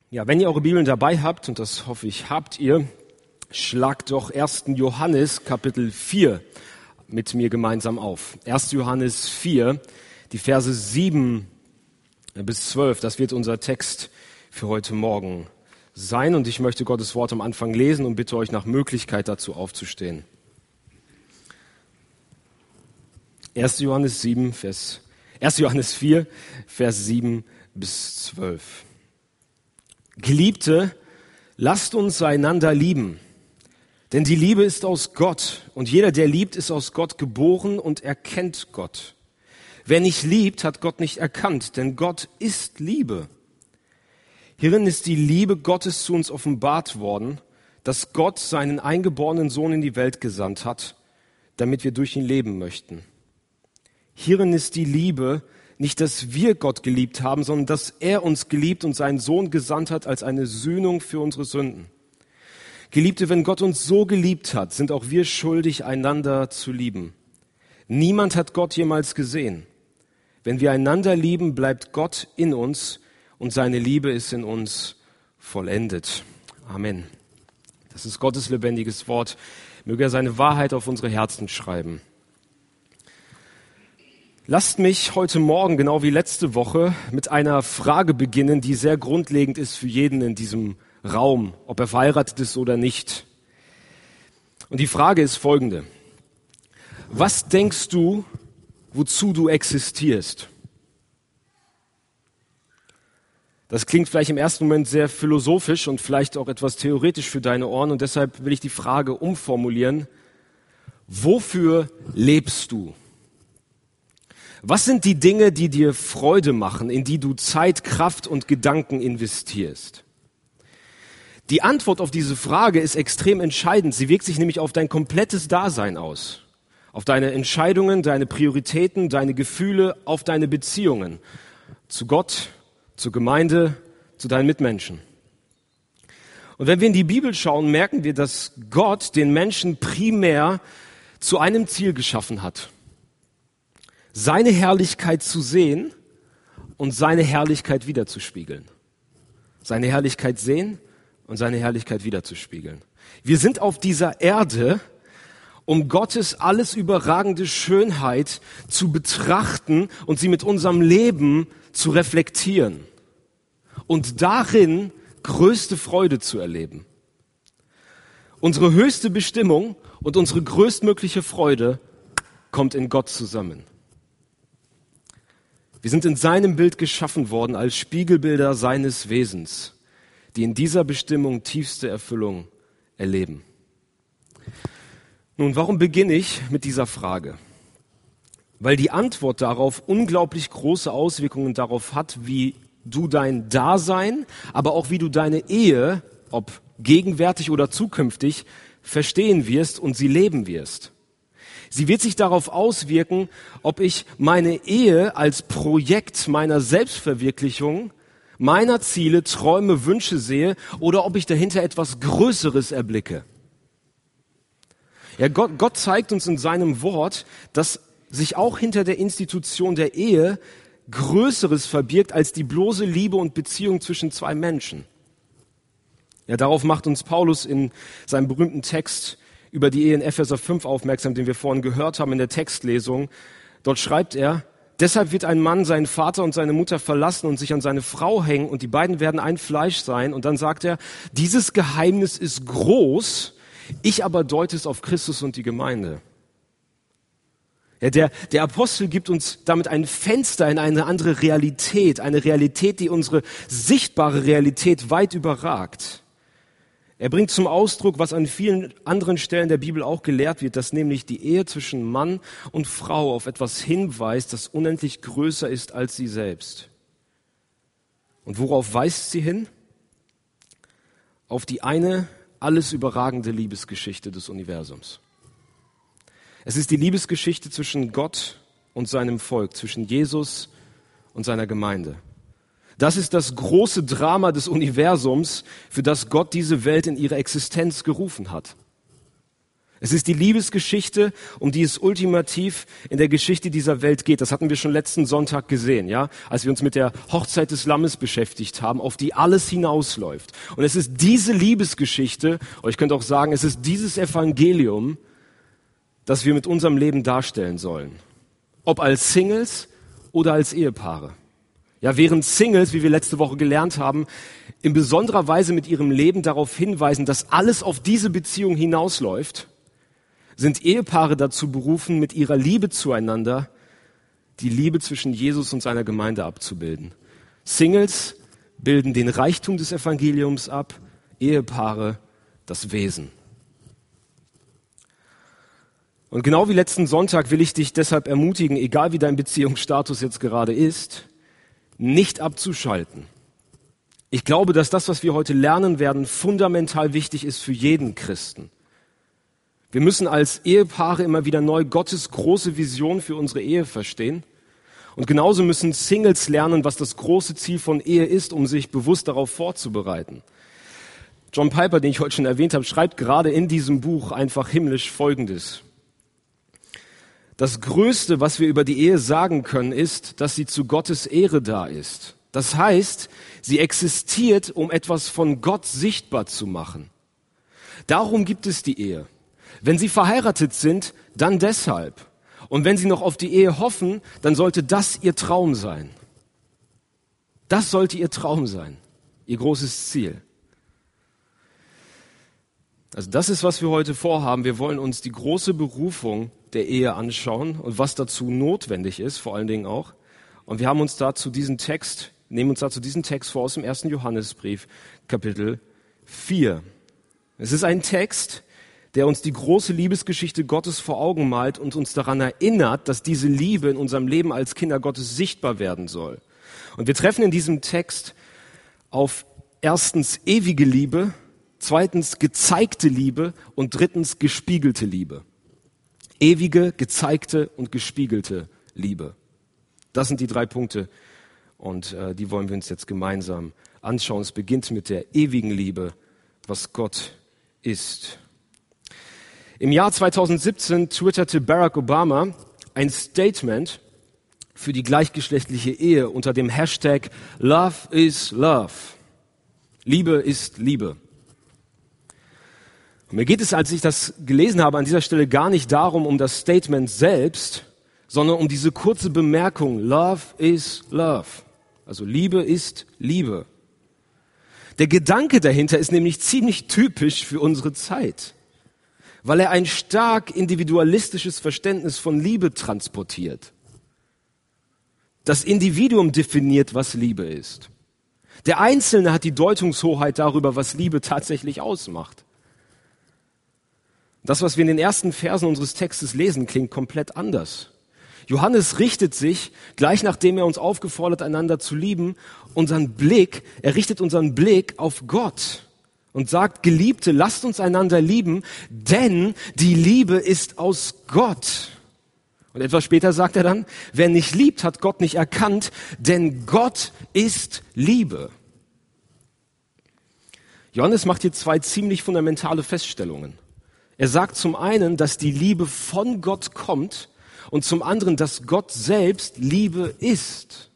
Ja, wenn ihr eure Bibeln dabei habt, und das hoffe ich, habt ihr, schlagt doch 1. Johannes Kapitel 4 mit mir gemeinsam auf. 1. Johannes 4, die Verse 7 bis 12, das wird unser Text für heute Morgen sein. Und ich möchte Gottes Wort am Anfang lesen und bitte euch nach Möglichkeit dazu aufzustehen. 1. Johannes 4, Vers 7 bis 12. Geliebte, lasst uns einander lieben, denn die Liebe ist aus Gott und jeder, der liebt, ist aus Gott geboren und erkennt Gott. Wer nicht liebt, hat Gott nicht erkannt, denn Gott ist Liebe. Hierin ist die Liebe Gottes zu uns offenbart worden, dass Gott seinen eingeborenen Sohn in die Welt gesandt hat, damit wir durch ihn leben möchten. Hierin ist die Liebe, nicht, dass wir Gott geliebt haben, sondern dass er uns geliebt und seinen Sohn gesandt hat als eine Sühnung für unsere Sünden. Geliebte, wenn Gott uns so geliebt hat, sind auch wir schuldig, einander zu lieben. Niemand hat Gott jemals gesehen. Wenn wir einander lieben, bleibt Gott in uns und seine Liebe ist in uns vollendet. Amen. Das ist Gottes lebendiges Wort. Möge er seine Wahrheit auf unsere Herzen schreiben. Lasst mich heute Morgen, genau wie letzte Woche, mit einer Frage beginnen, die sehr grundlegend ist für jeden in diesem Raum, ob er verheiratet ist oder nicht. Und die Frage ist folgende. Was denkst du, wozu du existierst? Das klingt vielleicht im ersten Moment sehr philosophisch und vielleicht auch etwas theoretisch für deine Ohren und deshalb will ich die Frage umformulieren. Wofür lebst du? Was sind die Dinge, die dir Freude machen, in die du Zeit, Kraft und Gedanken investierst? Die Antwort auf diese Frage ist extrem entscheidend. Sie wirkt sich nämlich auf dein komplettes Dasein aus. Auf deine Entscheidungen, deine Prioritäten, deine Gefühle, auf deine Beziehungen. Zu Gott, zur Gemeinde, zu deinen Mitmenschen. Und wenn wir in die Bibel schauen, merken wir, dass Gott den Menschen primär zu einem Ziel geschaffen hat. Seine Herrlichkeit zu sehen und seine Herrlichkeit widerzuspiegeln. Seine Herrlichkeit sehen und seine Herrlichkeit widerzuspiegeln. Wir sind auf dieser Erde, um Gottes alles überragende Schönheit zu betrachten und sie mit unserem Leben zu reflektieren und darin größte Freude zu erleben. Unsere höchste Bestimmung und unsere größtmögliche Freude kommt in Gott zusammen. Wir sind in seinem Bild geschaffen worden als Spiegelbilder seines Wesens, die in dieser Bestimmung tiefste Erfüllung erleben. Nun, warum beginne ich mit dieser Frage? Weil die Antwort darauf unglaublich große Auswirkungen darauf hat, wie du dein Dasein, aber auch wie du deine Ehe, ob gegenwärtig oder zukünftig, verstehen wirst und sie leben wirst. Sie wird sich darauf auswirken, ob ich meine Ehe als Projekt meiner Selbstverwirklichung, meiner Ziele, Träume, Wünsche sehe oder ob ich dahinter etwas Größeres erblicke. Ja, Gott zeigt uns in seinem Wort, dass sich auch hinter der Institution der Ehe Größeres verbirgt als die bloße Liebe und Beziehung zwischen zwei Menschen. Ja, darauf macht uns Paulus in seinem berühmten Text über die Ehe in Epheser 5 aufmerksam, den wir vorhin gehört haben in der Textlesung. Dort schreibt er, deshalb wird ein Mann seinen Vater und seine Mutter verlassen und sich an seine Frau hängen und die beiden werden ein Fleisch sein. Und dann sagt er, dieses Geheimnis ist groß, ich aber deute es auf Christus und die Gemeinde. Ja, der Apostel gibt uns damit ein Fenster in eine andere Realität, eine Realität, die unsere sichtbare Realität weit überragt. Er bringt zum Ausdruck, was an vielen anderen Stellen der Bibel auch gelehrt wird, dass nämlich die Ehe zwischen Mann und Frau auf etwas hinweist, das unendlich größer ist als sie selbst. Und worauf weist sie hin? Auf die eine alles überragende Liebesgeschichte des Universums. Es ist die Liebesgeschichte zwischen Gott und seinem Volk, zwischen Jesus und seiner Gemeinde. Das ist das große Drama des Universums, für das Gott diese Welt in ihre Existenz gerufen hat. Es ist die Liebesgeschichte, um die es ultimativ in der Geschichte dieser Welt geht. Das hatten wir schon letzten Sonntag gesehen, ja, als wir uns mit der Hochzeit des Lammes beschäftigt haben, auf die alles hinausläuft. Und es ist diese Liebesgeschichte, oder ich könnte auch sagen, es ist dieses Evangelium, das wir mit unserem Leben darstellen sollen. Ob als Singles oder als Ehepaare. Ja, während Singles, wie wir letzte Woche gelernt haben, in besonderer Weise mit ihrem Leben darauf hinweisen, dass alles auf diese Beziehung hinausläuft, sind Ehepaare dazu berufen, mit ihrer Liebe zueinander die Liebe zwischen Jesus und seiner Gemeinde abzubilden. Singles bilden den Reichtum des Evangeliums ab, Ehepaare das Wesen. Und genau wie letzten Sonntag will ich dich deshalb ermutigen, egal wie dein Beziehungsstatus jetzt gerade ist, nicht abzuschalten. Ich glaube, dass das, was wir heute lernen werden, fundamental wichtig ist für jeden Christen. Wir müssen als Ehepaare immer wieder neu Gottes große Vision für unsere Ehe verstehen. Und genauso müssen Singles lernen, was das große Ziel von Ehe ist, um sich bewusst darauf vorzubereiten. John Piper, den ich heute schon erwähnt habe, schreibt gerade in diesem Buch einfach himmlisch Folgendes. Das Größte, was wir über die Ehe sagen können, ist, dass sie zu Gottes Ehre da ist. Das heißt, sie existiert, um etwas von Gott sichtbar zu machen. Darum gibt es die Ehe. Wenn Sie verheiratet sind, dann deshalb. Und wenn Sie noch auf die Ehe hoffen, dann sollte das Ihr Traum sein. Das sollte Ihr Traum sein, Ihr großes Ziel. Also das ist, was wir heute vorhaben. Wir wollen uns die große Berufung der Ehe anschauen und was dazu notwendig ist, vor allen Dingen auch. Und wir haben uns dazu diesen Text vor aus dem 1. Johannesbrief, Kapitel 4. Es ist ein Text, der uns die große Liebesgeschichte Gottes vor Augen malt und uns daran erinnert, dass diese Liebe in unserem Leben als Kinder Gottes sichtbar werden soll. Und wir treffen in diesem Text auf erstens ewige Liebe, zweitens gezeigte Liebe und drittens gespiegelte Liebe. Ewige, gezeigte und gespiegelte Liebe. Das sind die 3 Punkte und die wollen wir uns jetzt gemeinsam anschauen. Es beginnt mit der ewigen Liebe, was Gott ist. Im Jahr 2017 twitterte Barack Obama ein Statement für die gleichgeschlechtliche Ehe unter dem Hashtag Love is Love. Liebe ist Liebe. Und mir geht es, als ich das gelesen habe, an dieser Stelle gar nicht darum, um das Statement selbst, sondern um diese kurze Bemerkung, Love is Love. Also Liebe ist Liebe. Der Gedanke dahinter ist nämlich ziemlich typisch für unsere Zeit, weil er ein stark individualistisches Verständnis von Liebe transportiert. Das Individuum definiert, was Liebe ist. Der Einzelne hat die Deutungshoheit darüber, was Liebe tatsächlich ausmacht. Das, was wir in den ersten Versen unseres Textes lesen, klingt komplett anders. Johannes richtet sich, gleich nachdem er uns aufgefordert, einander zu lieben, er richtet unseren Blick auf Gott und sagt, Geliebte, lasst uns einander lieben, denn die Liebe ist aus Gott. Und etwas später sagt er dann, wer nicht liebt, hat Gott nicht erkannt, denn Gott ist Liebe. Johannes macht hier 2 ziemlich fundamentale Feststellungen. Er sagt zum einen, dass die Liebe von Gott kommt und zum anderen, dass Gott selbst Liebe ist.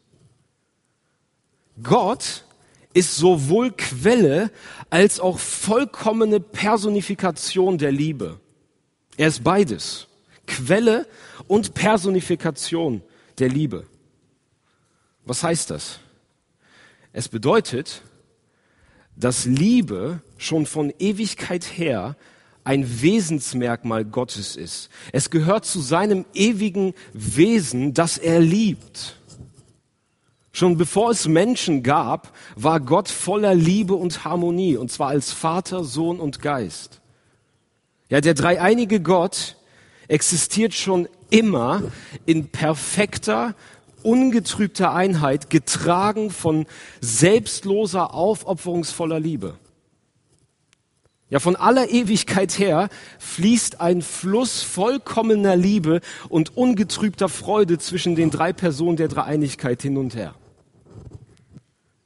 Gott ist sowohl Quelle als auch vollkommene Personifikation der Liebe. Er ist beides. Quelle und Personifikation der Liebe. Was heißt das? Es bedeutet, dass Liebe schon von Ewigkeit her ein Wesensmerkmal Gottes ist. Es gehört zu seinem ewigen Wesen, dass er liebt. Schon bevor es Menschen gab, war Gott voller Liebe und Harmonie, und zwar als Vater, Sohn und Geist. Ja, der dreieinige Gott existiert schon immer in perfekter, ungetrübter Einheit, getragen von selbstloser, aufopferungsvoller Liebe. Ja, von aller Ewigkeit her fließt ein Fluss vollkommener Liebe und ungetrübter Freude zwischen den 3 Personen der Dreieinigkeit hin und her.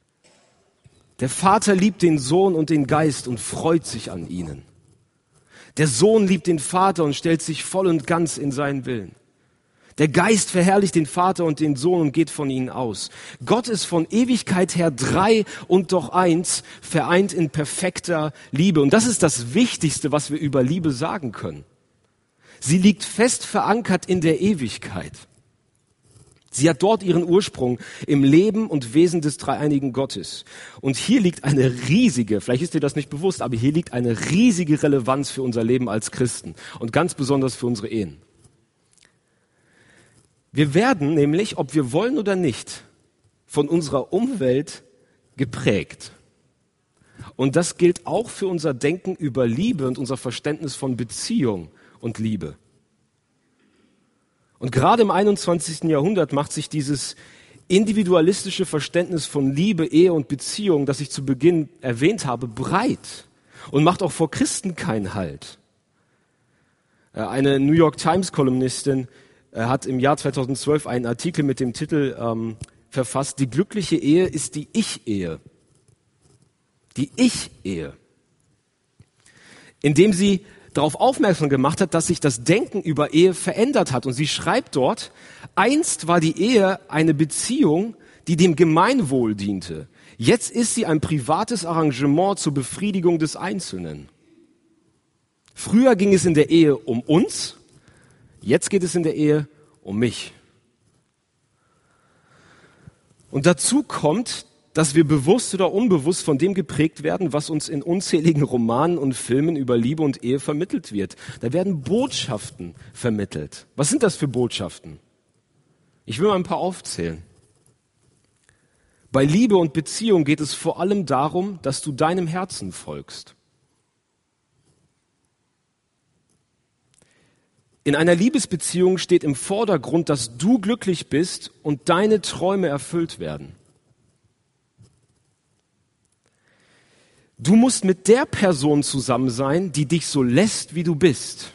Der Vater liebt den Sohn und den Geist und freut sich an ihnen. Der Sohn liebt den Vater und stellt sich voll und ganz in seinen Willen. Der Geist verherrlicht den Vater und den Sohn und geht von ihnen aus. Gott ist von Ewigkeit her drei und doch eins, vereint in perfekter Liebe. Und das ist das Wichtigste, was wir über Liebe sagen können. Sie liegt fest verankert in der Ewigkeit. Sie hat dort ihren Ursprung im Leben und Wesen des dreieinigen Gottes. Und hier liegt eine riesige, vielleicht ist dir das nicht bewusst, aber hier liegt eine riesige Relevanz für unser Leben als Christen und ganz besonders für unsere Ehen. Wir werden nämlich, ob wir wollen oder nicht, von unserer Umwelt geprägt. Und das gilt auch für unser Denken über Liebe und unser Verständnis von Beziehung und Liebe. Und gerade im 21. Jahrhundert macht sich dieses individualistische Verständnis von Liebe, Ehe und Beziehung, das ich zu Beginn erwähnt habe, breit und macht auch vor Christen keinen Halt. Eine New York Times Kolumnistin hat im Jahr 2012 einen Artikel mit dem Titel verfasst: Die glückliche Ehe ist die Ich-Ehe. Die Ich-Ehe. Indem sie darauf aufmerksam gemacht hat, dass sich das Denken über Ehe verändert hat. Und sie schreibt dort: Einst war die Ehe eine Beziehung, die dem Gemeinwohl diente. Jetzt ist sie ein privates Arrangement zur Befriedigung des Einzelnen. Früher ging es in der Ehe um uns, jetzt geht es in der Ehe um mich. Und dazu kommt, dass wir bewusst oder unbewusst von dem geprägt werden, was uns in unzähligen Romanen und Filmen über Liebe und Ehe vermittelt wird. Da werden Botschaften vermittelt. Was sind das für Botschaften? Ich will mal ein paar aufzählen. Bei Liebe und Beziehung geht es vor allem darum, dass du deinem Herzen folgst. In einer Liebesbeziehung steht im Vordergrund, dass du glücklich bist und deine Träume erfüllt werden. Du musst mit der Person zusammen sein, die dich so lässt, wie du bist.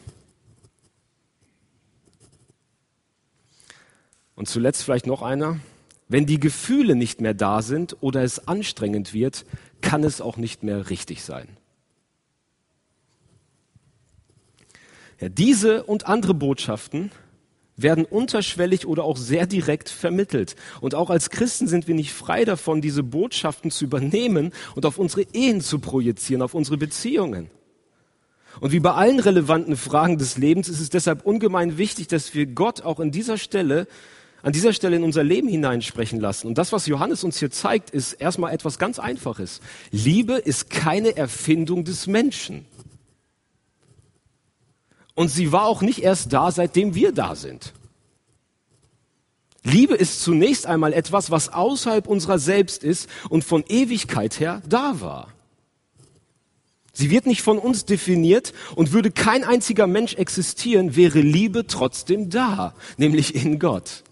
Und zuletzt vielleicht noch einer: Wenn die Gefühle nicht mehr da sind oder es anstrengend wird, kann es auch nicht mehr richtig sein. Ja, diese und andere Botschaften werden unterschwellig oder auch sehr direkt vermittelt. Und auch als Christen sind wir nicht frei davon, diese Botschaften zu übernehmen und auf unsere Ehen zu projizieren, auf unsere Beziehungen. Und wie bei allen relevanten Fragen des Lebens ist es deshalb ungemein wichtig, dass wir Gott auch an dieser Stelle in unser Leben hineinsprechen lassen. Und das, was Johannes uns hier zeigt, ist erstmal etwas ganz Einfaches. Liebe ist keine Erfindung des Menschen. Und sie war auch nicht erst da, seitdem wir da sind. Liebe ist zunächst einmal etwas, was außerhalb unserer selbst ist und von Ewigkeit her da war. Sie wird nicht von uns definiert, und würde kein einziger Mensch existieren, wäre Liebe trotzdem da, nämlich in Gott.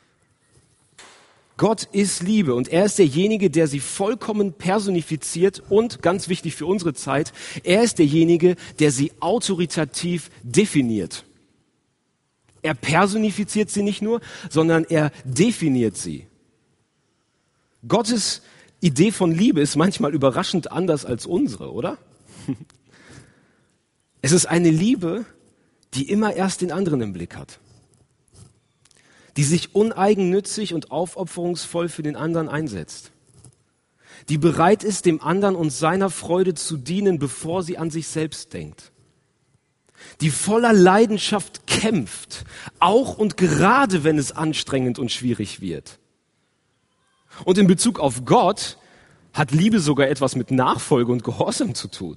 Gott ist Liebe und er ist derjenige, der sie vollkommen personifiziert und, ganz wichtig für unsere Zeit, er ist derjenige, der sie autoritativ definiert. Er personifiziert sie nicht nur, sondern er definiert sie. Gottes Idee von Liebe ist manchmal überraschend anders als unsere, oder? Es ist eine Liebe, die immer erst den anderen im Blick hat, die sich uneigennützig und aufopferungsvoll für den anderen einsetzt, die bereit ist, dem anderen und seiner Freude zu dienen, bevor sie an sich selbst denkt, die voller Leidenschaft kämpft, auch und gerade wenn es anstrengend und schwierig wird. Und in Bezug auf Gott hat Liebe sogar etwas mit Nachfolge und Gehorsam zu tun.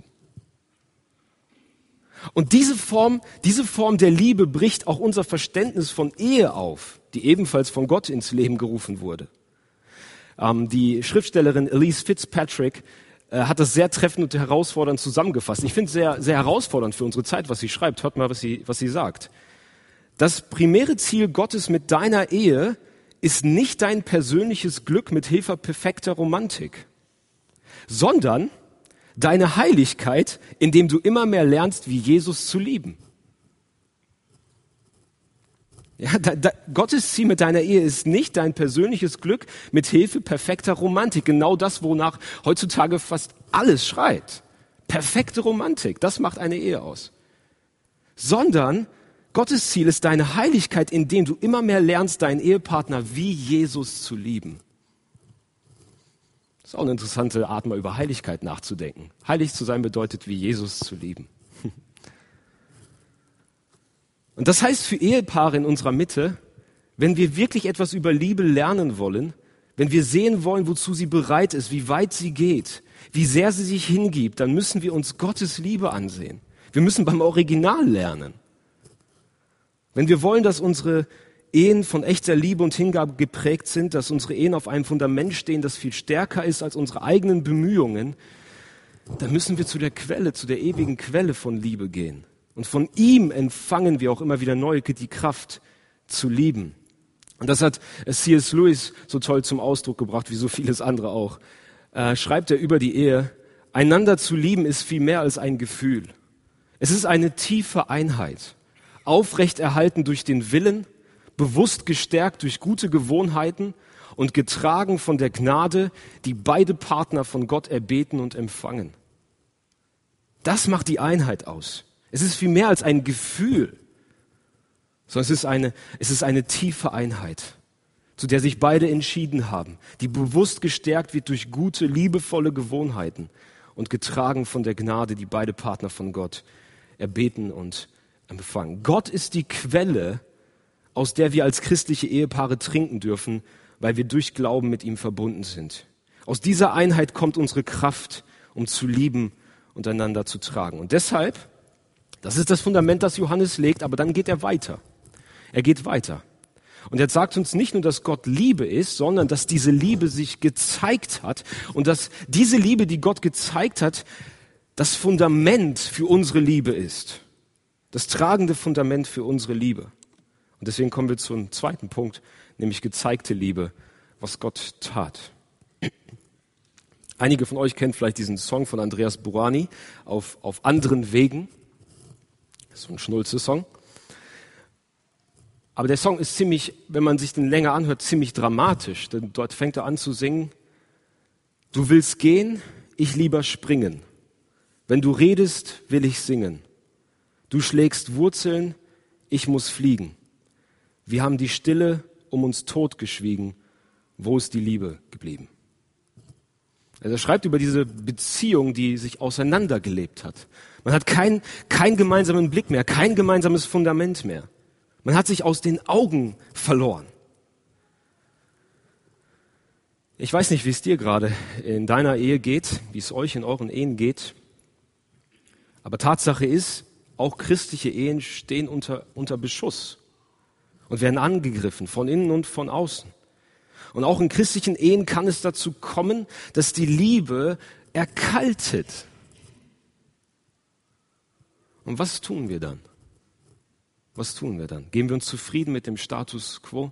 Und diese Form der Liebe bricht auch unser Verständnis von Ehe auf, die ebenfalls von Gott ins Leben gerufen wurde. Die Schriftstellerin Elyse Fitzpatrick hat das sehr treffend und herausfordernd zusammengefasst. Ich finde es sehr, sehr herausfordernd für unsere Zeit, was sie schreibt. Hört mal, was sie sagt. Das primäre Ziel Gottes mit deiner Ehe ist nicht dein persönliches Glück mit Hilfe perfekter Romantik, sondern deine Heiligkeit, indem du immer mehr lernst, wie Jesus zu lieben. Ja, Gottes Ziel mit deiner Ehe ist nicht dein persönliches Glück mit Hilfe perfekter Romantik. Genau das, wonach heutzutage fast alles schreit. Perfekte Romantik, das macht eine Ehe aus. sondern Gottes Ziel ist deine Heiligkeit, indem du immer mehr lernst, deinen Ehepartner wie Jesus zu lieben. Das ist auch eine interessante Art, mal über Heiligkeit nachzudenken. Heilig zu sein bedeutet, wie Jesus zu lieben. Und das heißt für Ehepaare in unserer Mitte, wenn wir wirklich etwas über Liebe lernen wollen, wenn wir sehen wollen, wozu sie bereit ist, wie weit sie geht, wie sehr sie sich hingibt, dann müssen wir uns Gottes Liebe ansehen. Wir müssen beim Original lernen. Wenn wir wollen, dass unsere Ehen von echter Liebe und Hingabe geprägt sind, dass unsere Ehen auf einem Fundament stehen, das viel stärker ist als unsere eigenen Bemühungen, dann müssen wir zu der Quelle, zu der ewigen Quelle von Liebe gehen. Und von ihm empfangen wir auch immer wieder neu die Kraft zu lieben. Und das hat C.S. Lewis so toll zum Ausdruck gebracht, wie so vieles andere auch. Schreibt er über die Ehe: Einander zu lieben ist viel mehr als ein Gefühl. Es ist eine tiefe Einheit, aufrechterhalten durch den Willen, bewusst gestärkt durch gute Gewohnheiten und getragen von der Gnade, die beide Partner von Gott erbeten und empfangen. Das macht die Einheit aus. Es ist viel mehr als ein Gefühl, sondern es ist eine tiefe Einheit, zu der sich beide entschieden haben, die bewusst gestärkt wird durch gute, liebevolle Gewohnheiten und getragen von der Gnade, die beide Partner von Gott erbeten und empfangen. Gott ist die Quelle, aus der wir als christliche Ehepaare trinken dürfen, weil wir durch Glauben mit ihm verbunden sind. Aus dieser Einheit kommt unsere Kraft, um zu lieben und einander zu tragen. Und deshalb, das ist das Fundament, das Johannes legt, aber dann geht er weiter. Er geht weiter. Und er sagt uns nicht nur, dass Gott Liebe ist, sondern dass diese Liebe sich gezeigt hat und dass diese Liebe, die Gott gezeigt hat, das Fundament für unsere Liebe ist. Das tragende Fundament für unsere Liebe. Und deswegen kommen wir zum zweiten Punkt, nämlich gezeigte Liebe, was Gott tat. Einige von euch kennen vielleicht diesen Song von Andreas Burani, auf anderen Wegen. Das ist so ein Schnulze-Song. Aber der Song ist ziemlich, wenn man sich den länger anhört, ziemlich dramatisch. Denn dort fängt er an zu singen: Du willst gehen, ich lieber springen. Wenn du redest, will ich singen. Du schlägst Wurzeln, ich muss fliegen. Wir haben die Stille um uns totgeschwiegen. Wo ist die Liebe geblieben? Also er schreibt über diese Beziehung, die sich auseinandergelebt hat. Man hat keinen gemeinsamen Blick mehr, kein gemeinsames Fundament mehr. Man hat sich aus den Augen verloren. Ich weiß nicht, wie es dir gerade in deiner Ehe geht, wie es euch in euren Ehen geht. Aber Tatsache ist, auch christliche Ehen stehen unter Beschuss und werden angegriffen, von innen und von außen. Und auch in christlichen Ehen kann es dazu kommen, dass die Liebe erkaltet. Und was tun wir dann? Was tun wir dann? Geben wir uns zufrieden mit dem Status quo?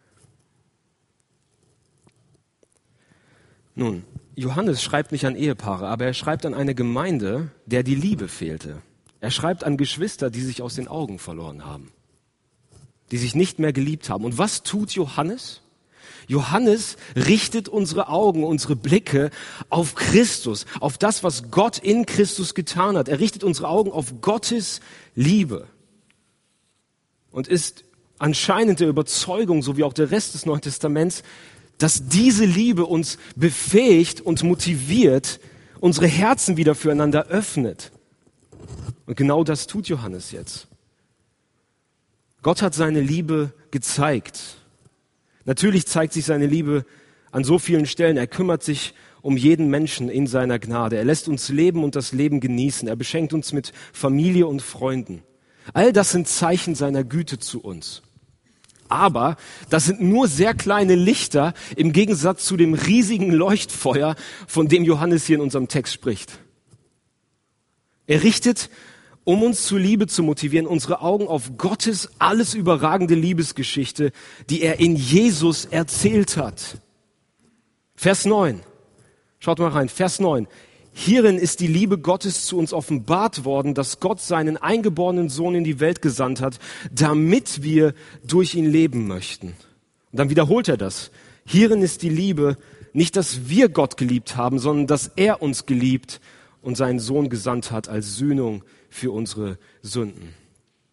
Nun, Johannes schreibt nicht an Ehepaare, aber er schreibt an eine Gemeinde, der die Liebe fehlte. Er schreibt an Geschwister, die sich aus den Augen verloren haben, die sich nicht mehr geliebt haben. Und was tut Johannes? Johannes richtet unsere Augen, unsere Blicke auf Christus, auf das, was Gott in Christus getan hat. Er richtet unsere Augen auf Gottes Liebe und ist anscheinend der Überzeugung, so wie auch der Rest des Neuen Testaments, dass diese Liebe uns befähigt und motiviert, unsere Herzen wieder füreinander öffnet. Und genau das tut Johannes jetzt. Gott hat seine Liebe gezeigt. Natürlich zeigt sich seine Liebe an so vielen Stellen. Er kümmert sich um jeden Menschen in seiner Gnade. Er lässt uns leben und das Leben genießen. Er beschenkt uns mit Familie und Freunden. All das sind Zeichen seiner Güte zu uns. Aber das sind nur sehr kleine Lichter im Gegensatz zu dem riesigen Leuchtfeuer, von dem Johannes hier in unserem Text spricht. Er richtet, um uns zur Liebe zu motivieren, unsere Augen auf Gottes alles überragende Liebesgeschichte, die er in Jesus erzählt hat. Vers 9. Schaut mal rein. Vers 9. Hierin ist die Liebe Gottes zu uns offenbart worden, dass Gott seinen eingeborenen Sohn in die Welt gesandt hat, damit wir durch ihn leben möchten. Und dann wiederholt er das. Hierin ist die Liebe, nicht, dass wir Gott geliebt haben, sondern dass er uns geliebt und seinen Sohn gesandt hat als Sühnung für unsere Sünden.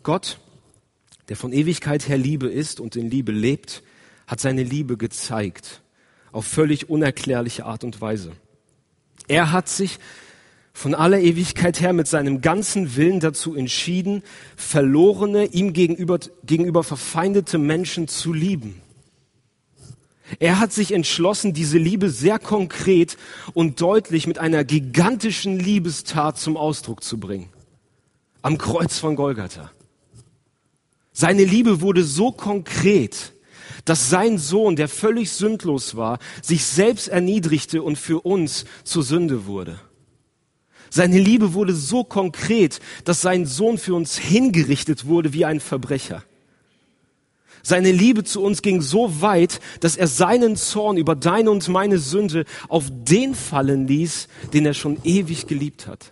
Gott, der von Ewigkeit her Liebe ist und in Liebe lebt, hat seine Liebe gezeigt, auf völlig unerklärliche Art und Weise. Er hat sich von aller Ewigkeit her mit seinem ganzen Willen dazu entschieden, verlorene, ihm gegenüber verfeindete Menschen zu lieben. Er hat sich entschlossen, diese Liebe sehr konkret und deutlich mit einer gigantischen Liebestat zum Ausdruck zu bringen. Am Kreuz von Golgatha. Seine Liebe wurde so konkret, dass sein Sohn, der völlig sündlos war, sich selbst erniedrigte und für uns zur Sünde wurde. Seine Liebe wurde so konkret, dass sein Sohn für uns hingerichtet wurde wie ein Verbrecher. Seine Liebe zu uns ging so weit, dass er seinen Zorn über deine und meine Sünde auf den fallen ließ, den er schon ewig geliebt hat.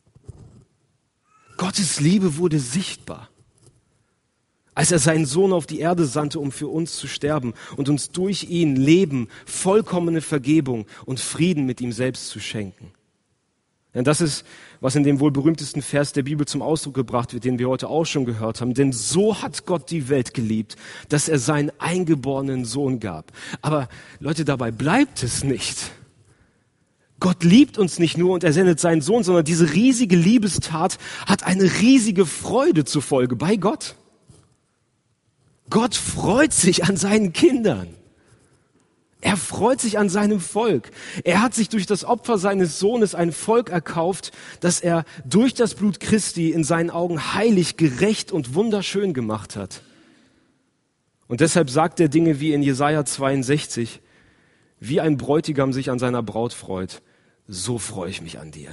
Gottes Liebe wurde sichtbar, als er seinen Sohn auf die Erde sandte, um für uns zu sterben und uns durch ihn Leben, vollkommene Vergebung und Frieden mit ihm selbst zu schenken. Denn das ist, was in dem wohl berühmtesten Vers der Bibel zum Ausdruck gebracht wird, den wir heute auch schon gehört haben. Denn so hat Gott die Welt geliebt, dass er seinen eingeborenen Sohn gab. Aber Leute, dabei bleibt es nicht. Gott liebt uns nicht nur und er sendet seinen Sohn, sondern diese riesige Liebestat hat eine riesige Freude zur Folge bei Gott. Gott freut sich an seinen Kindern. Er freut sich an seinem Volk. Er hat sich durch das Opfer seines Sohnes ein Volk erkauft, das er durch das Blut Christi in seinen Augen heilig, gerecht und wunderschön gemacht hat. Und deshalb sagt er Dinge wie in Jesaja 62, wie ein Bräutigam sich an seiner Braut freut, so freue ich mich an dir.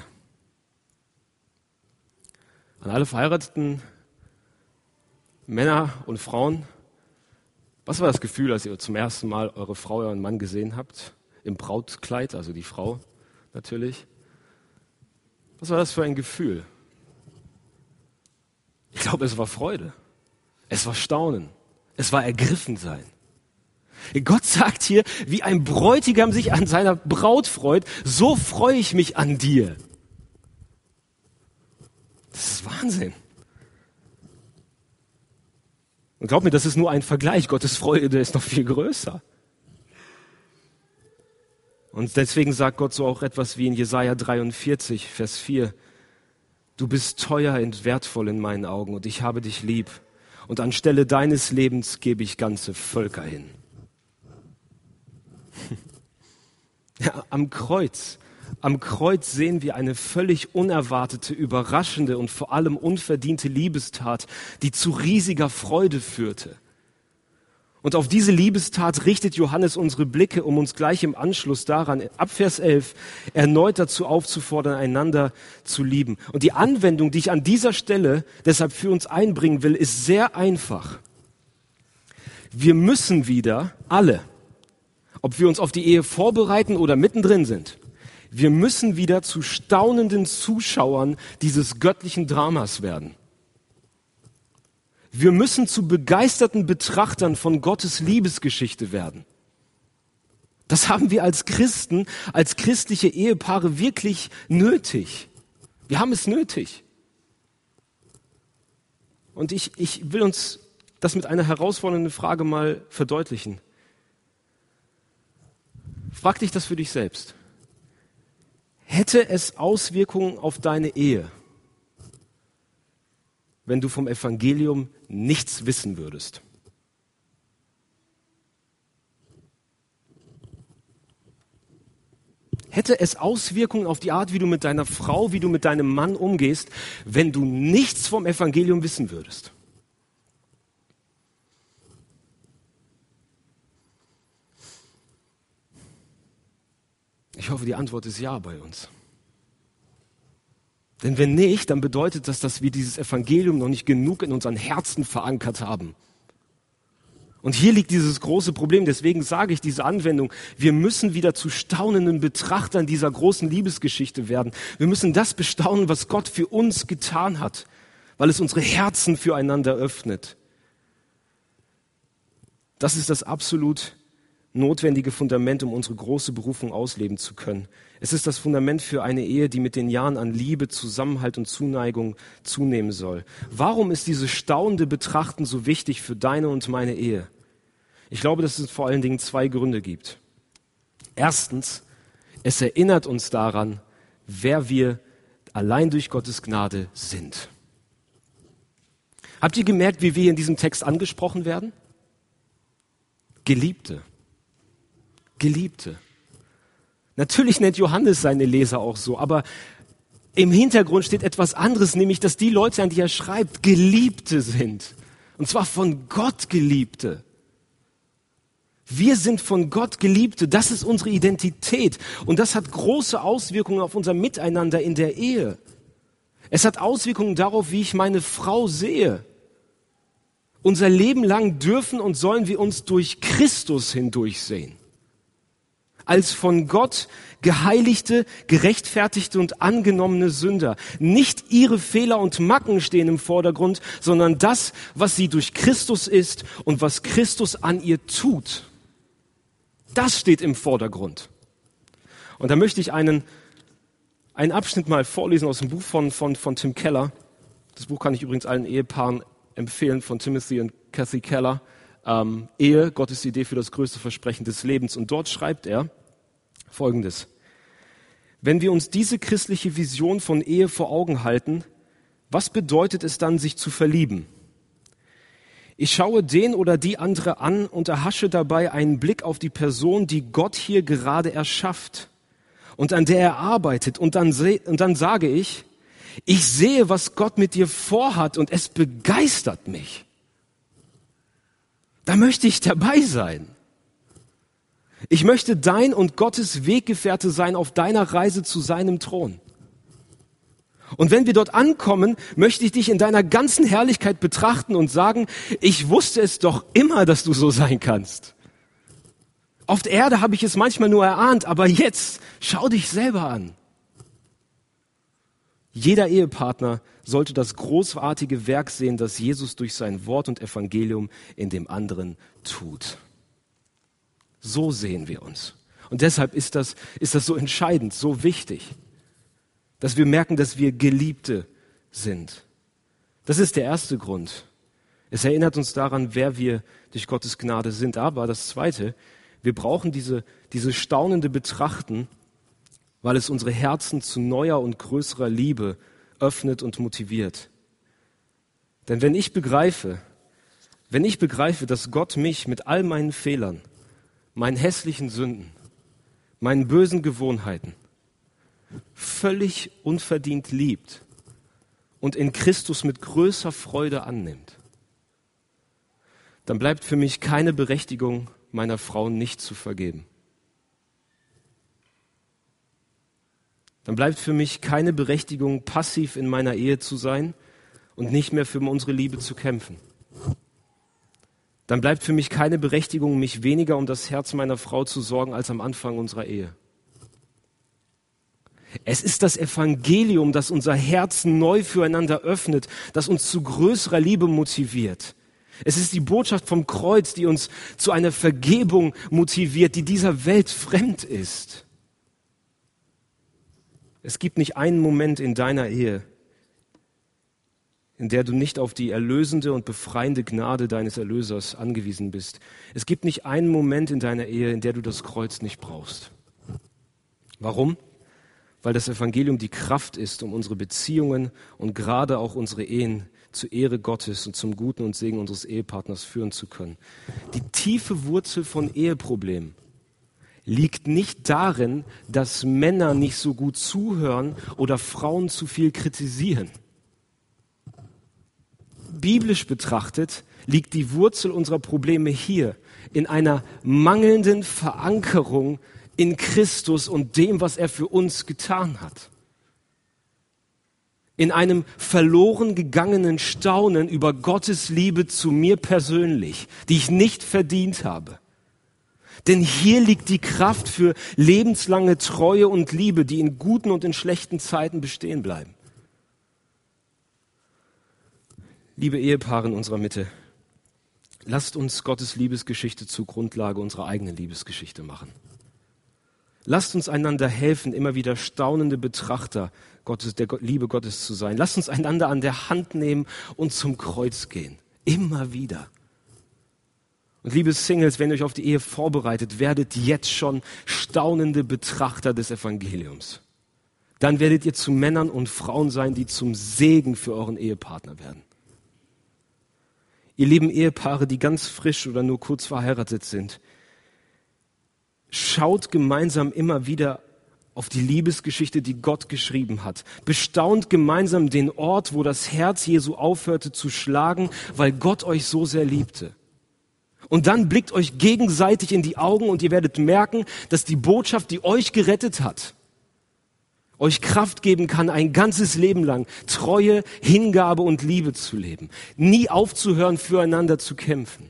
An alle verheirateten Männer und Frauen, was war das Gefühl, als ihr zum ersten Mal eure Frau, euren Mann gesehen habt? Im Brautkleid, also die Frau natürlich. Was war das für ein Gefühl? Ich glaube, es war Freude. Es war Staunen. Es war Ergriffensein. Gott sagt hier, wie ein Bräutigam sich an seiner Braut freut, so freue ich mich an dir. Das ist Wahnsinn. Und glaub mir, das ist nur ein Vergleich. Gottes Freude ist noch viel größer. Und deswegen sagt Gott so auch etwas wie in Jesaja 43, Vers 4. Du bist teuer und wertvoll in meinen Augen und ich habe dich lieb. Und anstelle deines Lebens gebe ich ganze Völker hin. Ja, am Kreuz sehen wir eine völlig unerwartete, überraschende und vor allem unverdiente Liebestat, die zu riesiger Freude führte. Und auf diese Liebestat richtet Johannes unsere Blicke, um uns gleich im Anschluss daran, ab Vers 11, erneut dazu aufzufordern, einander zu lieben. Und die Anwendung, die ich an dieser Stelle deshalb für uns einbringen will, ist sehr einfach. Wir müssen wieder alle, ob wir uns auf die Ehe vorbereiten oder mittendrin sind, wir müssen wieder zu staunenden Zuschauern dieses göttlichen Dramas werden. Wir müssen zu begeisterten Betrachtern von Gottes Liebesgeschichte werden. Das haben wir als Christen, als christliche Ehepaare wirklich nötig. Wir haben es nötig. Und ich will uns das mit einer herausfordernden Frage mal verdeutlichen. Frag dich das für dich selbst. Hätte es Auswirkungen auf deine Ehe, wenn du vom Evangelium nichts wissen würdest? Hätte es Auswirkungen auf die Art, wie du mit deiner Frau, wie du mit deinem Mann umgehst, wenn du nichts vom Evangelium wissen würdest? Ich hoffe, die Antwort ist ja bei uns. Denn wenn nicht, dann bedeutet das, dass wir dieses Evangelium noch nicht genug in unseren Herzen verankert haben. Und hier liegt dieses große Problem. Deswegen sage ich diese Anwendung. Wir müssen wieder zu staunenden Betrachtern dieser großen Liebesgeschichte werden. Wir müssen das bestaunen, was Gott für uns getan hat, weil es unsere Herzen füreinander öffnet. Das ist das absolut notwendige Fundament, um unsere große Berufung ausleben zu können. Es ist das Fundament für eine Ehe, die mit den Jahren an Liebe, Zusammenhalt und Zuneigung zunehmen soll. Warum ist dieses staunende Betrachten so wichtig für deine und meine Ehe? Ich glaube, dass es vor allen Dingen 2 Gründe gibt. Erstens, es erinnert uns daran, wer wir allein durch Gottes Gnade sind. Habt ihr gemerkt, wie wir in diesem Text angesprochen werden? Geliebte. Geliebte. Natürlich nennt Johannes seine Leser auch so, aber im Hintergrund steht etwas anderes, nämlich, dass die Leute, an die er schreibt, Geliebte sind. Und zwar von Gott Geliebte. Wir sind von Gott Geliebte, das ist unsere Identität. Und das hat große Auswirkungen auf unser Miteinander in der Ehe. Es hat Auswirkungen darauf, wie ich meine Frau sehe. Unser Leben lang dürfen und sollen wir uns durch Christus hindurch sehen. Als von Gott geheiligte, gerechtfertigte und angenommene Sünder. Nicht ihre Fehler und Macken stehen im Vordergrund, sondern das, was sie durch Christus ist und was Christus an ihr tut. Das steht im Vordergrund. Und da möchte ich einen Abschnitt mal vorlesen aus dem Buch von Tim Keller. Das Buch kann ich übrigens allen Ehepaaren empfehlen, von Timothy und Kathy Keller. Ehe, Gottes Idee für das größte Versprechen des Lebens. Und dort schreibt er Folgendes: Wenn wir uns diese christliche Vision von Ehe vor Augen halten, was bedeutet es dann, sich zu verlieben? Ich schaue den oder die andere an und erhasche dabei einen Blick auf die Person, die Gott hier gerade erschafft und an der er arbeitet. Und dann sage ich sehe, was Gott mit dir vorhat und es begeistert mich. Da möchte ich dabei sein. Ich möchte dein und Gottes Weggefährte sein auf deiner Reise zu seinem Thron. Und wenn wir dort ankommen, möchte ich dich in deiner ganzen Herrlichkeit betrachten und sagen, ich wusste es doch immer, dass du so sein kannst. Auf der Erde habe ich es manchmal nur erahnt, aber jetzt schau dich selber an. Jeder Ehepartner sollte das großartige Werk sehen, das Jesus durch sein Wort und Evangelium in dem anderen tut. So sehen wir uns. Und deshalb ist das so entscheidend, so wichtig, dass wir merken, dass wir Geliebte sind. Das ist der erste Grund. Es erinnert uns daran, wer wir durch Gottes Gnade sind. Aber das Zweite, wir brauchen diese staunende Betrachten, weil es unsere Herzen zu neuer und größerer Liebe öffnet und motiviert. Denn wenn ich begreife, dass Gott mich mit all meinen Fehlern, meinen hässlichen Sünden, meinen bösen Gewohnheiten völlig unverdient liebt und in Christus mit größer Freude annimmt, dann bleibt für mich keine Berechtigung, meiner Frau nicht zu vergeben. Dann bleibt für mich keine Berechtigung, passiv in meiner Ehe zu sein und nicht mehr für unsere Liebe zu kämpfen. Dann bleibt für mich keine Berechtigung, mich weniger um das Herz meiner Frau zu sorgen als am Anfang unserer Ehe. Es ist das Evangelium, das unser Herz neu füreinander öffnet, das uns zu größerer Liebe motiviert. Es ist die Botschaft vom Kreuz, die uns zu einer Vergebung motiviert, die dieser Welt fremd ist. Es gibt nicht einen Moment in deiner Ehe, in der du nicht auf die erlösende und befreiende Gnade deines Erlösers angewiesen bist. Es gibt nicht einen Moment in deiner Ehe, in der du das Kreuz nicht brauchst. Warum? Weil das Evangelium die Kraft ist, um unsere Beziehungen und gerade auch unsere Ehen zur Ehre Gottes und zum Guten und Segen unseres Ehepartners führen zu können. Die tiefe Wurzel von Eheproblemen liegt nicht darin, dass Männer nicht so gut zuhören oder Frauen zu viel kritisieren. Biblisch betrachtet liegt die Wurzel unserer Probleme hier in einer mangelnden Verankerung in Christus und dem, was er für uns getan hat. In einem verloren gegangenen Staunen über Gottes Liebe zu mir persönlich, die ich nicht verdient habe. Denn hier liegt die Kraft für lebenslange Treue und Liebe, die in guten und in schlechten Zeiten bestehen bleiben. Liebe Ehepaare in unserer Mitte, Lasst uns Gottes Liebesgeschichte zur Grundlage unserer eigenen Liebesgeschichte machen. Lasst uns einander helfen, immer wieder staunende Betrachter der Liebe Gottes zu sein. Lasst uns einander an der Hand nehmen und zum Kreuz gehen. Immer wieder. Und liebe Singles, wenn ihr euch auf die Ehe vorbereitet, werdet jetzt schon staunende Betrachter des Evangeliums. Dann werdet ihr zu Männern und Frauen sein, die zum Segen für euren Ehepartner werden. Ihr lieben Ehepaare, die ganz frisch oder nur kurz verheiratet sind, schaut gemeinsam immer wieder auf die Liebesgeschichte, die Gott geschrieben hat. Bestaunt gemeinsam den Ort, wo das Herz Jesu aufhörte zu schlagen, weil Gott euch so sehr liebte. Und dann blickt euch gegenseitig in die Augen und ihr werdet merken, dass die Botschaft, die euch gerettet hat, euch Kraft geben kann, ein ganzes Leben lang Treue, Hingabe und Liebe zu leben. Nie aufzuhören, füreinander zu kämpfen.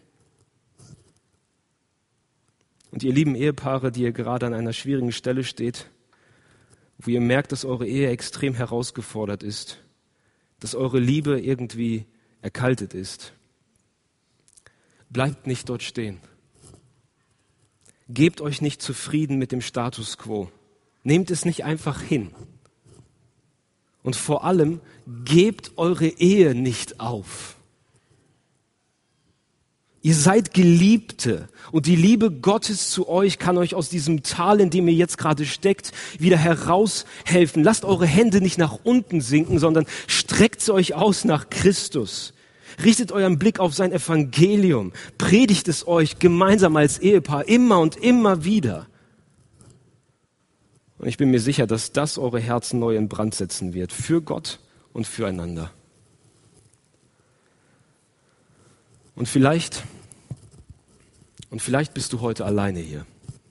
Und ihr lieben Ehepaare, die ihr gerade an einer schwierigen Stelle steht, wo ihr merkt, dass eure Ehe extrem herausgefordert ist, dass eure Liebe irgendwie erkaltet ist, bleibt nicht dort stehen. Gebt euch nicht zufrieden mit dem Status quo. Nehmt es nicht einfach hin. Und vor allem, gebt eure Ehe nicht auf. Ihr seid Geliebte und die Liebe Gottes zu euch kann euch aus diesem Tal, in dem ihr jetzt gerade steckt, wieder heraushelfen. Lasst eure Hände nicht nach unten sinken, sondern streckt sie euch aus nach Christus. Richtet euren Blick auf sein Evangelium. Predigt es euch gemeinsam als Ehepaar immer und immer wieder. Und ich bin mir sicher, dass das eure Herzen neu in Brand setzen wird. Für Gott und füreinander. Und vielleicht bist du heute alleine hier.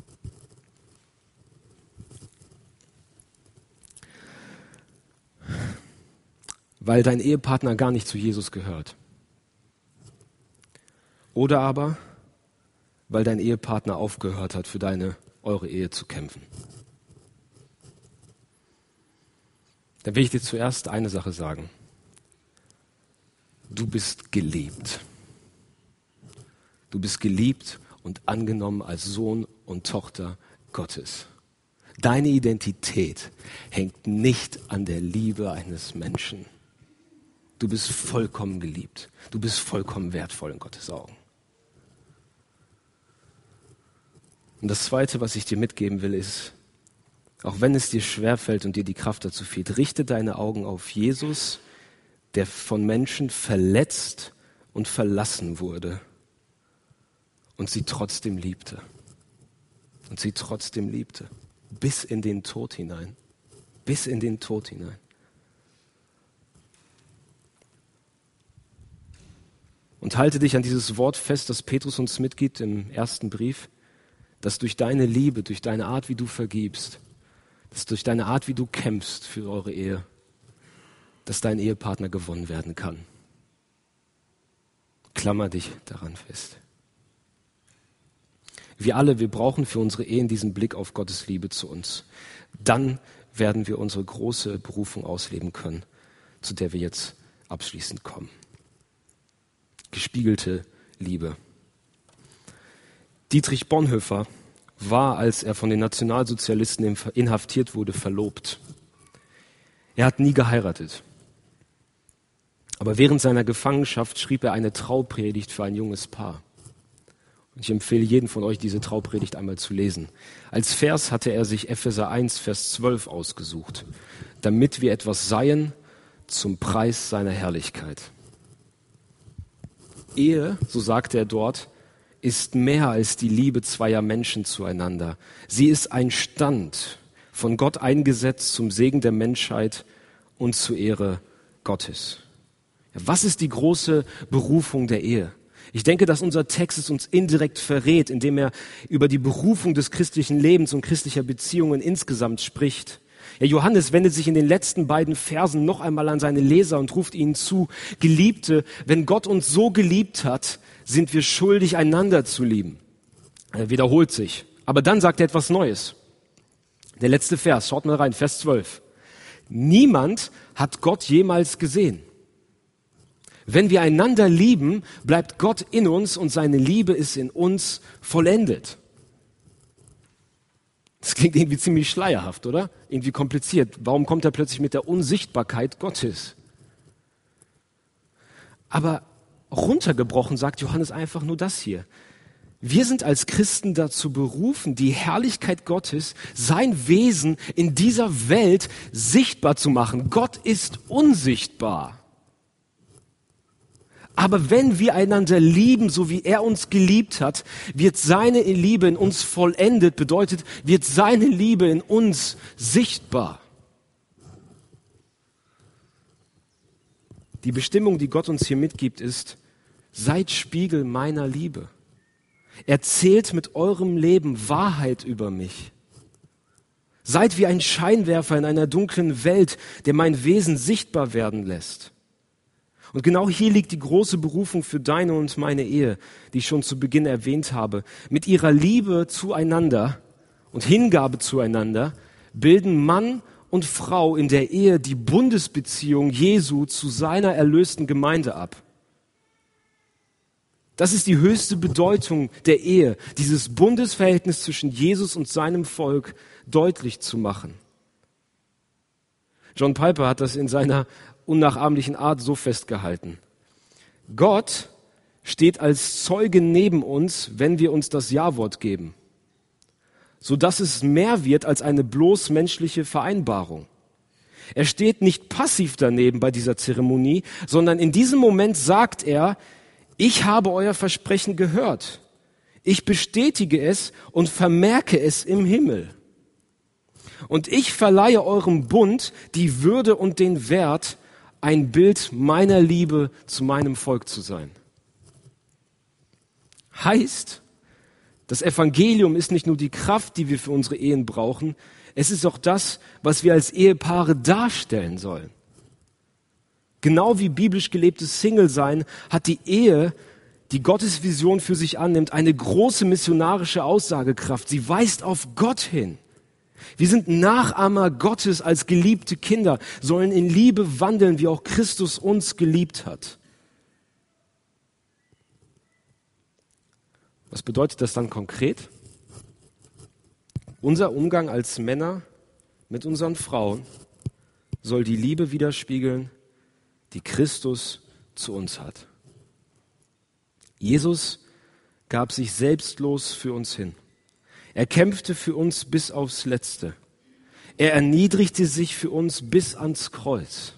Weil dein Ehepartner gar nicht zu Jesus gehört. Oder aber, weil dein Ehepartner aufgehört hat, für eure Ehe zu kämpfen. Dann will ich dir zuerst eine Sache sagen. Du bist geliebt. Du bist geliebt und angenommen als Sohn und Tochter Gottes. Deine Identität hängt nicht an der Liebe eines Menschen. Du bist vollkommen geliebt. Du bist vollkommen wertvoll in Gottes Augen. Und das Zweite, was ich dir mitgeben will, ist, auch wenn es dir schwerfällt und dir die Kraft dazu fehlt, richte deine Augen auf Jesus, der von Menschen verletzt und verlassen wurde und sie trotzdem liebte. Und sie trotzdem liebte. Bis in den Tod hinein. Bis in den Tod hinein. Und halte dich an dieses Wort fest, das Petrus uns mitgibt im ersten Brief, dass durch deine Liebe, durch deine Art, wie du vergibst, dass durch deine Art, wie du kämpfst für eure Ehe, dass dein Ehepartner gewonnen werden kann. Klammer dich daran fest. Wir brauchen für unsere Ehen diesen Blick auf Gottes Liebe zu uns. Dann werden wir unsere große Berufung ausleben können, zu der wir jetzt abschließend kommen. Gespiegelte Liebe. Dietrich Bonhoeffer war, als er von den Nationalsozialisten inhaftiert wurde, verlobt. Er hat nie geheiratet. Aber während seiner Gefangenschaft schrieb er eine Traupredigt für ein junges Paar. Und ich empfehle jeden von euch, diese Traupredigt einmal zu lesen. Als Vers hatte er sich Epheser 1, Vers 12 ausgesucht. Damit wir etwas seien zum Preis seiner Herrlichkeit. Ehe, so sagte er dort, ist mehr als die Liebe zweier Menschen zueinander. Sie ist ein Stand, von Gott eingesetzt zum Segen der Menschheit und zur Ehre Gottes. Ja, was ist die große Berufung der Ehe? Ich denke, dass unser Text es uns indirekt verrät, indem er über die Berufung des christlichen Lebens und christlicher Beziehungen insgesamt spricht. Ja, Johannes wendet sich in den letzten beiden Versen noch einmal an seine Leser und ruft ihnen zu: Geliebte, wenn Gott uns so geliebt hat, sind wir schuldig, einander zu lieben. Er wiederholt sich. Aber dann sagt er etwas Neues. Der letzte Vers, schaut mal rein, Vers 12. Niemand hat Gott jemals gesehen. Wenn wir einander lieben, bleibt Gott in uns und seine Liebe ist in uns vollendet. Das klingt irgendwie ziemlich schleierhaft, oder? Irgendwie kompliziert. Warum kommt er plötzlich mit der Unsichtbarkeit Gottes? Aber runtergebrochen sagt Johannes einfach nur das hier. Wir sind als Christen dazu berufen, die Herrlichkeit Gottes, sein Wesen in dieser Welt sichtbar zu machen. Gott ist unsichtbar. Aber wenn wir einander lieben, so wie er uns geliebt hat, wird seine Liebe in uns vollendet, bedeutet, wird seine Liebe in uns sichtbar. Die Bestimmung, die Gott uns hier mitgibt, ist, seid Spiegel meiner Liebe. Erzählt mit eurem Leben Wahrheit über mich. Seid wie ein Scheinwerfer in einer dunklen Welt, der mein Wesen sichtbar werden lässt. Und genau hier liegt die große Berufung für deine und meine Ehe, die ich schon zu Beginn erwähnt habe. Mit ihrer Liebe zueinander und Hingabe zueinander bilden Mann und Frau in der Ehe die Bundesbeziehung Jesu zu seiner erlösten Gemeinde ab. Das ist die höchste Bedeutung der Ehe, dieses Bundesverhältnis zwischen Jesus und seinem Volk deutlich zu machen. John Piper hat das in seiner unnachahmlichen Art so festgehalten. Gott steht als Zeuge neben uns, wenn wir uns das Ja-Wort geben, sodass es mehr wird als eine bloß menschliche Vereinbarung. Er steht nicht passiv daneben bei dieser Zeremonie, sondern in diesem Moment sagt er, ich habe euer Versprechen gehört. Ich bestätige es und vermerke es im Himmel. Und ich verleihe eurem Bund die Würde und den Wert, ein Bild meiner Liebe zu meinem Volk zu sein. Heißt, das Evangelium ist nicht nur die Kraft, die wir für unsere Ehen brauchen, es ist auch das, was wir als Ehepaare darstellen sollen. Genau wie biblisch gelebtes Single-Sein hat die Ehe, die Gottes Vision für sich annimmt, eine große missionarische Aussagekraft. Sie weist auf Gott hin. Wir sind Nachahmer Gottes als geliebte Kinder, sollen in Liebe wandeln, wie auch Christus uns geliebt hat. Was bedeutet das dann konkret? Unser Umgang als Männer mit unseren Frauen soll die Liebe widerspiegeln, die Christus zu uns hat. Jesus gab sich selbstlos für uns hin. Er kämpfte für uns bis aufs Letzte. Er erniedrigte sich für uns bis ans Kreuz.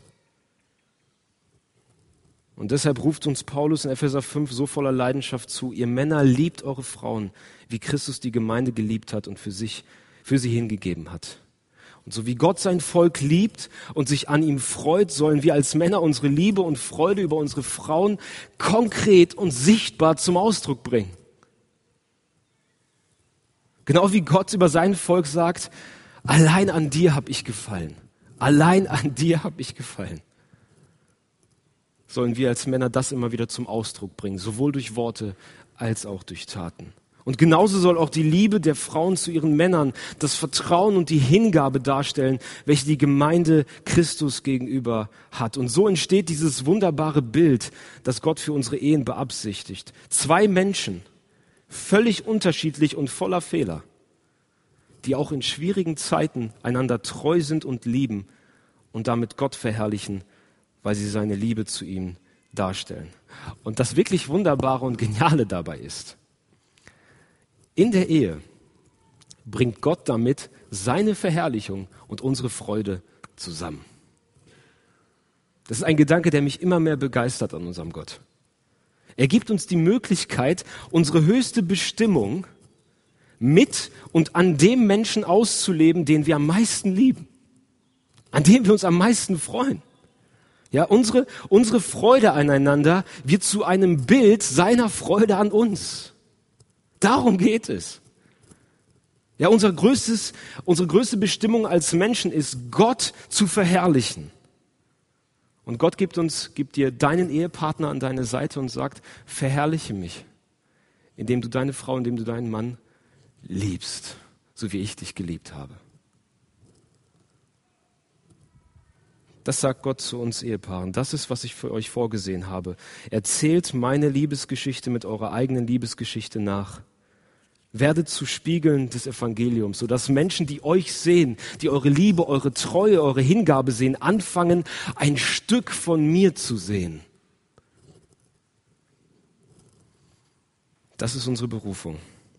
Und deshalb ruft uns Paulus in Epheser 5 so voller Leidenschaft zu, ihr Männer liebt eure Frauen, wie Christus die Gemeinde geliebt hat und für sie hingegeben hat. Und so wie Gott sein Volk liebt und sich an ihm freut, sollen wir als Männer unsere Liebe und Freude über unsere Frauen konkret und sichtbar zum Ausdruck bringen. Genau wie Gott über sein Volk sagt, allein an dir habe ich gefallen. Allein an dir habe ich gefallen. Sollen wir als Männer das immer wieder zum Ausdruck bringen, sowohl durch Worte als auch durch Taten. Und genauso soll auch die Liebe der Frauen zu ihren Männern das Vertrauen und die Hingabe darstellen, welche die Gemeinde Christus gegenüber hat. Und so entsteht dieses wunderbare Bild, das Gott für unsere Ehen beabsichtigt. Zwei Menschen, völlig unterschiedlich und voller Fehler, die auch in schwierigen Zeiten einander treu sind und lieben und damit Gott verherrlichen, weil sie seine Liebe zu ihm darstellen. Und das wirklich Wunderbare und Geniale dabei ist, in der Ehe bringt Gott damit seine Verherrlichung und unsere Freude zusammen. Das ist ein Gedanke, der mich immer mehr begeistert an unserem Gott. Er gibt uns die Möglichkeit, unsere höchste Bestimmung mit und an dem Menschen auszuleben, den wir am meisten lieben, an dem wir uns am meisten freuen. Ja, unsere Freude aneinander wird zu einem Bild seiner Freude an uns. Darum geht es. Ja, unsere größte Bestimmung als Menschen ist, Gott zu verherrlichen. Und Gott gibt dir deinen Ehepartner an deine Seite und sagt, verherrliche mich, indem du deine Frau, indem du deinen Mann liebst, so wie ich dich geliebt habe. Das sagt Gott zu uns Ehepaaren. Das ist, was ich für euch vorgesehen habe. Erzählt meine Liebesgeschichte mit eurer eigenen Liebesgeschichte nach. Werdet zu Spiegeln des Evangeliums, sodass Menschen, die euch sehen, die eure Liebe, eure Treue, eure Hingabe sehen, anfangen, ein Stück von mir zu sehen. Das ist unsere Berufung.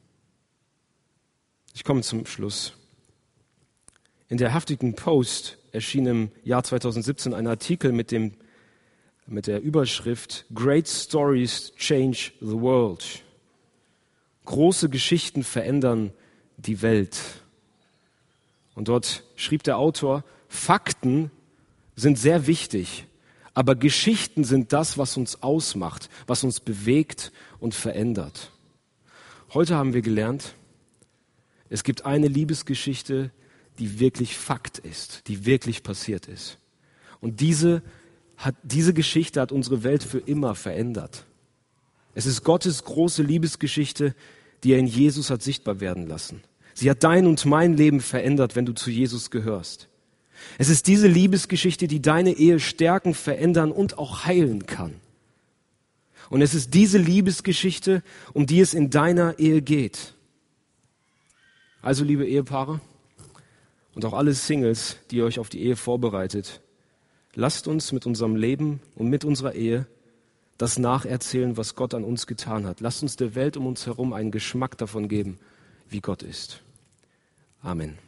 Ich komme zum Schluss. In der Huffington Post erschien im Jahr 2017 ein Artikel mit der Überschrift Great Stories Change the World. Große Geschichten verändern die Welt. Und dort schrieb der Autor, Fakten sind sehr wichtig, aber Geschichten sind das, was uns ausmacht, was uns bewegt und verändert. Heute haben wir gelernt, es gibt eine Liebesgeschichte, die wirklich Fakt ist, die wirklich passiert ist. Und diese Geschichte hat unsere Welt für immer verändert. Es ist Gottes große Liebesgeschichte, die er in Jesus hat sichtbar werden lassen. Sie hat dein und mein Leben verändert, wenn du zu Jesus gehörst. Es ist diese Liebesgeschichte, die deine Ehe stärken, verändern und auch heilen kann. Und es ist diese Liebesgeschichte, um die es in deiner Ehe geht. Also, liebe Ehepaare und auch alle Singles, die ihr euch auf die Ehe vorbereitet, lasst uns mit unserem Leben und mit unserer Ehe das nacherzählen, was Gott an uns getan hat. Lasst uns der Welt um uns herum einen Geschmack davon geben, wie Gott ist. Amen.